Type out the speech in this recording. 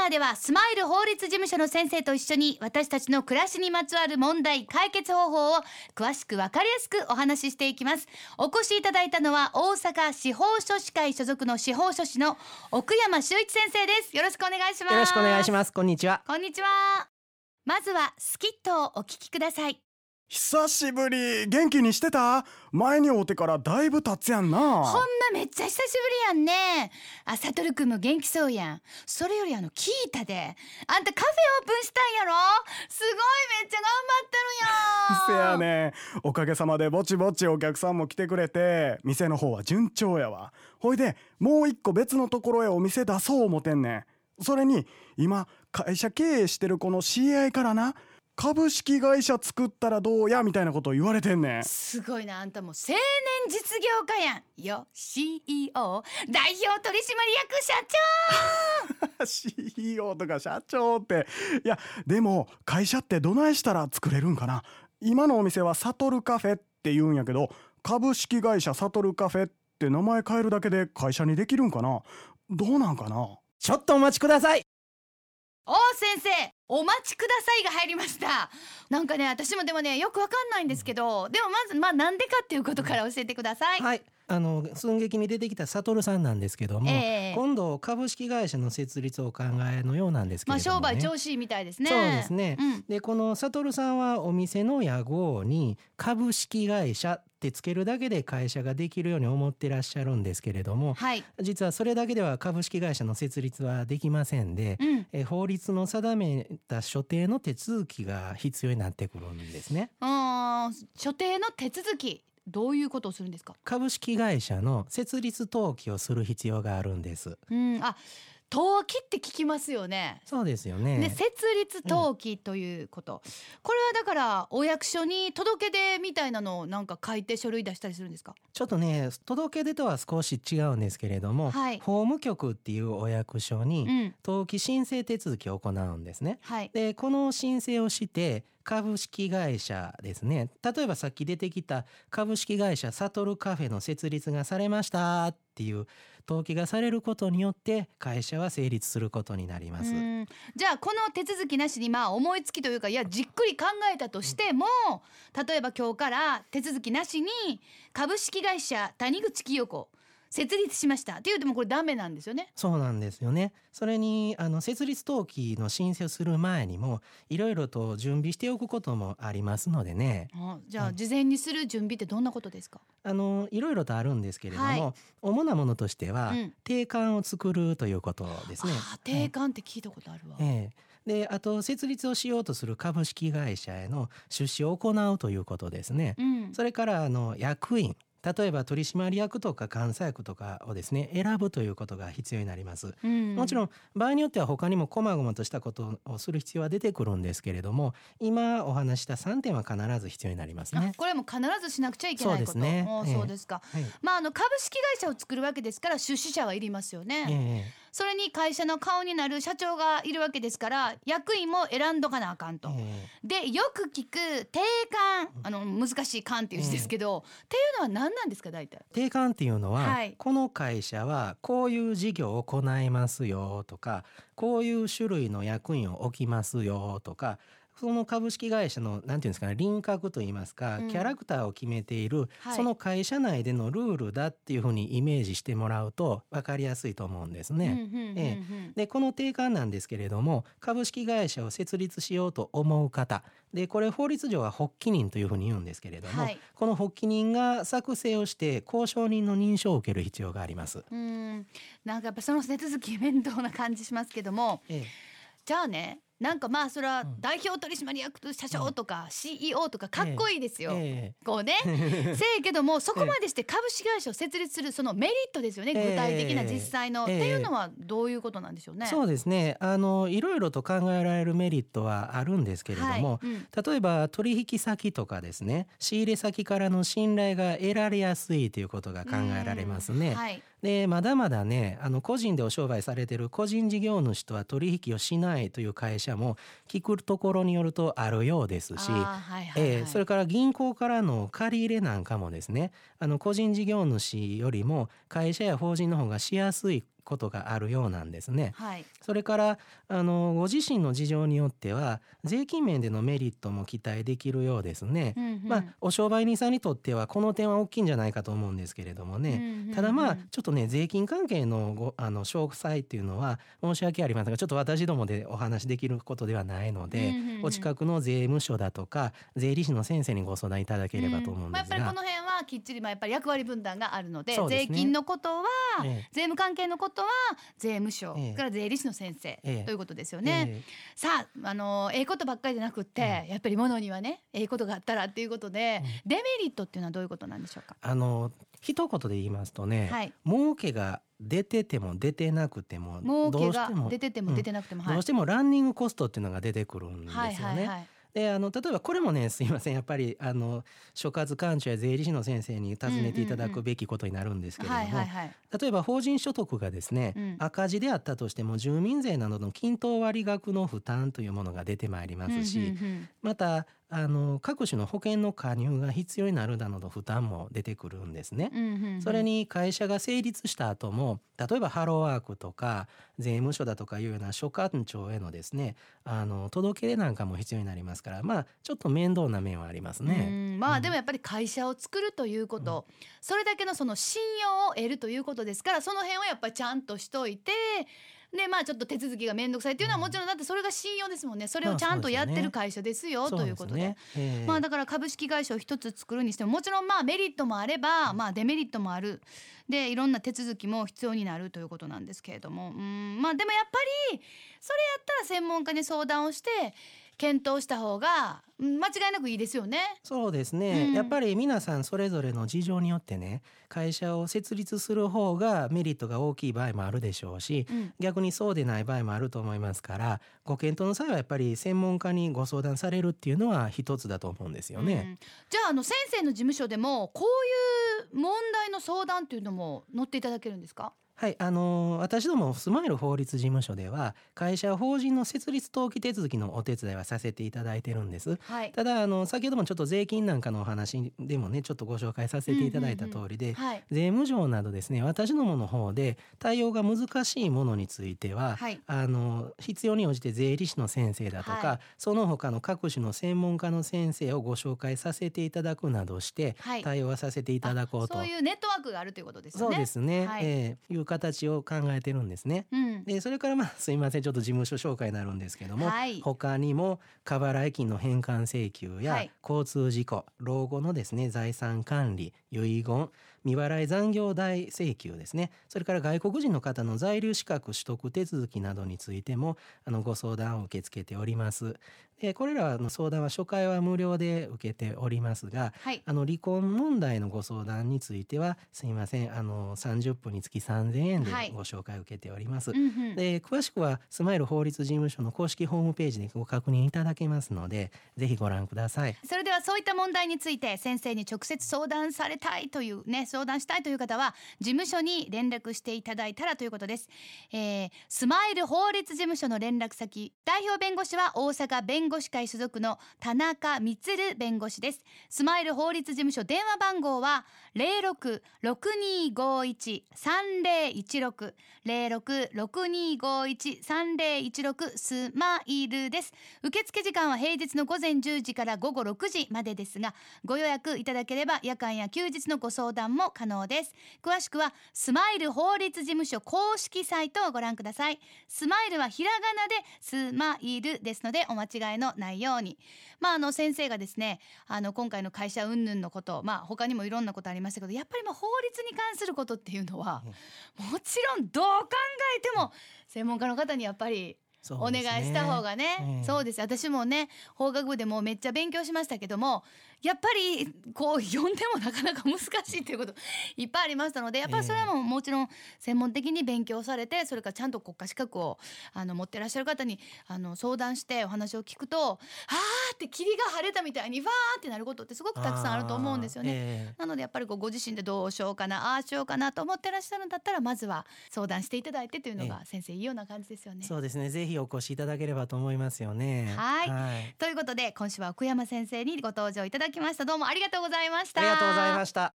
ナーではスマイル法律事務所の先生と一緒に私たちの暮らしにまつわる問題解決方法を詳しく分かりやすくお話ししていきます。お越しいただいたのは大阪司法書士会所属の司法書士の奥山修一先生です。よろしくお願いします。 よろしくお願いします。こんにちは。 こんにちは。まずはスキットをお聞きください。 久しぶり。元気にしてた？前に会うてからだいぶ経つやんな。 ほんまめっちゃ久しぶりやんね。サトルくんも元気そうやん。それより聞いたで、あんたカフェオープンしたんやろ？すごい、めっちゃ頑張ってるやん。 せやね。おかげさまでぼちぼちお客さんも来てくれて、店の方は順調やわ。ほいでもう一個別のところへお店出そう思てんねん。それに今会社経営してるこの知り合いからな、株式会社作ったらどうやみたいなことを言われてんねん。 すごいな、あんたもう青年実業家やんよ。 CEO 代表取締役社長 CEO とか社長って。いやでも会社ってどないしたら作れるんかな。今のお店はサトルカフェって言うんやけど、株式会社サトルカフェって名前変えるだけで会社にできるんかな。どうなんかな。 ちょっとお待ちください。 お先生、お待ちくださいが入りました。なんかね、私もでもねよくわかんないんですけど、でもまずなんでかっていうことから教えてください。 はい、寸劇に出てきたサトルさんなんですけども、今度株式会社の設立をお考えのようなんですけれどもね。 商売調子いいみたいですね。 そうですね、でこのサトルさんはお店の屋号に株式会社ってつけるだけで会社ができるように思ってらっしゃるんですけれども、 はい、 実はそれだけでは株式会社の設立はできませんで、法律の定めた所定の手続きが必要になってくるんですね。 所定の手続き、どういうことをするんですか？ 株式会社の設立登記をする必要があるんです。 登記って聞きますよね。 そうですよね。 で設立登記ということ、これはだからお役所に届け出みたいなのをなんか書いて書類出したりするんですか？ ちょっとね、届け出とは少し違うんですけれども、 はい、 法務局っていうお役所に登記申請手続きを行うんですね。 はい、 でこの申請をして株式会社ですね、例えばさっき出てきた株式会社サトルカフェの設立がされましたっていう登記がされることによって会社は成立することになります。 じゃあこの手続きなしに思いつきというか、いやじっくり考えたとしても、例えば今日から手続きなしに株式会社谷口清子設立しましたって言うてもこれダメなんですよね。 そうなんですよね。それに設立登記の申請をする前にもいろいろと準備しておくこともありますのでね。 じゃあ事前にする準備ってどんなことですか？ いろいろとあるんですけれども、 はい、 主なものとしては、定款を作るということですね。 定款って聞いたことあるわ。 であと設立をしようとする株式会社への出資を行うということですね。それから役員、例えば取締役とか監査役とかをですね選ぶということが必要になります。もちろん場合によっては他にも細々としたことをする必要は出てくるんですけれども、今お話した3点は必ず必要になりますね。 これも必ずしなくちゃいけないこと。 そうですね。 そうですか。株式会社を作るわけですから出資者はいりますよね。それに会社の顔になる社長がいるわけですから役員も選んどかなあかんと。でよく聞く定款、難しい款っていう字ですけど、っていうのは何なんですか？大体定款っていうのは、この会社はこういう事業を行いますよとか、こういう種類の役員を置きますよとか、その株式会社のなんていうんですかね、輪郭といいますか、キャラクターを決めている、その会社内でのルールだっていうふうにイメージしてもらうと分かりやすいと思うんですね。でこの定款なんですけれども、株式会社を設立しようと思う方で、これ法律上は発起人というふうに言うんですけれども、この発起人が作成をして公証人の認証を受ける必要があります。 なんかやっぱその手続き面倒な感じしますけども、じゃあね、なんかそれは代表取締役社長とか CEO とかかっこいいですよ。こうねせやけどもそこまでして株式会社を設立するそのメリットですよね、具体的な実際の、っていうのはどういうことなんでしょうね。 そうですね、いろいろと考えられるメリットはあるんですけれども、例えば取引先とかですね、仕入れ先からの信頼が得られやすいということが考えられますね。でまだまだね、個人でお商売されている個人事業主とは取引をしないという会社も聞くところによるとあるようですし、それから銀行からの借り入れなんかもですね、個人事業主よりも会社や法人の方がしやすいことがあるようなんですね。 はい、 それからご自身の事情によっては税金面でのメリットも期待できるようですね。お商売人さんにとってはこの点は大きいんじゃないかと思うんですけれどもね、ただちょっとね税金関係の詳細っていうのは申し訳ありませんがちょっと私どもでお話できることではないので、お近くの税務署だとか税理士の先生にご相談いただければと思うんですが、 やっぱりこの辺はきっちりやっぱり役割分担があるので、 そうですね、 税金のことは、税務関係のことは税務署、から税理士の先生、ということですよね。さあええことばっかりじゃなくって、やっぱり物にはねええことがあったらっていうことで、デメリットっていうのはどういうことなんでしょうか。 一言で言いますとね、儲けが出てても出てなくても儲けが出てても出てなくても、 どうしてもランニングコストっていうのが出てくるんですよね。で例えばこれもねすいませんやっぱり所轄官庁や税理士の先生に尋ねていただくべきことになるんですけれども、例えば法人所得がですね、赤字であったとしても住民税などの均等割額の負担というものが出てまいりますし、また各種の保険の加入が必要になるなどの負担も出てくるんですね。それに会社が成立した後も例えばハローワークとか税務署だとかいうような所管庁へのですね届け出なんかも必要になりますから、ちょっと面倒な面はありますね。 でもやっぱり会社を作るということ、それだけのその信用を得るということですから、その辺はやっぱりちゃんとしといて、でちょっと手続きがめんどくさいっていうのはもちろんだってそれが信用ですもんね。それをちゃんとやってる会社ですよ、ということで、だから株式会社を一つ作るにしてももちろんメリットもあれば、デメリットもあるでいろんな手続きも必要になるということなんですけれども、でもやっぱりそれやったら専門家に相談をして検討した方が間違いなくいいですよね。 そうですね、やっぱり皆さんそれぞれの事情によってね会社を設立する方がメリットが大きい場合もあるでしょうし、逆にそうでない場合もあると思いますから、ご検討の際はやっぱり専門家にご相談されるっていうのは一つだと思うんですよね。 じゃあ先生の事務所でもこういう問題の相談っていうのも乗っていただけるんですか。 はい、私どもスマイル法律事務所では会社法人の設立登記手続きのお手伝いはさせていただいてるんです、ただ先ほどもちょっと税金なんかのお話でもねちょっとご紹介させていただいた通りで、税務上などですね私どもの方で対応が難しいものについては、必要に応じて税理士の先生だとか、その他の各種の専門家の先生をご紹介させていただくなどして対応はさせていただこうと、 そういうネットワークがあるということですよね。 そうですね、いう形を考えてるんですね。でそれからすいませんちょっと事務所紹介になるんですけども、他にも過払い金の返還請求や、交通事故、老後のですね財産管理、遺言、未払い残業代請求ですね、それから外国人の方の在留資格取得手続きなどについてもご相談を受け付けております。これらの相談は初回は無料で受けておりますが、離婚問題のご相談についてはすいません30分につき3000円でご紹介を受けております、で詳しくはスマイル法律事務所の公式ホームページでご確認いただけますのでぜひご覧ください。 それではそういった問題について先生に直接相談されたいというね相談したいという方は事務所に連絡していただいたらということです、スマイル法律事務所の連絡先、代表弁護士は大阪弁護士会所属の田中充弁護士です。スマイル法律事務所電話番号は 0662513016 0662513016 スマイルです。受付時間は平日の午前10時から午後6時までですが、ご予約いただければ夜間や休日のご相談も可能です。詳しくはスマイル法律事務所公式サイトをご覧ください。スマイルはひらがなでスマイルですのでお間違いのないように。先生がですね今回の会社云々のこと、他にもいろんなことありましたけど、やっぱり法律に関することっていうのは、もちろんどう考えても専門家の方にやっぱりお願いした方がね、そうです。私もね法学部でもめっちゃ勉強しましたけども、やっぱりこう読んでもなかなか難しいということいっぱいありましたので、やっぱりそれはもちろん専門的に勉強されて、それからちゃんと国家資格を持ってらっしゃる方に相談してお話を聞くと、って霧が晴れたみたいにファーってなることってすごくたくさんあると思うんですよね、なのでやっぱりご自身でどうしようかなああしようかなと思ってらっしゃるんだったら、まずは相談していただいてというのが先生いいような感じですよね。 そうですね、ぜひお越しいただければと思いますよね。 ということで今週は奥山先生にご登場いただきました。どうもありがとうございました。 ありがとうございました。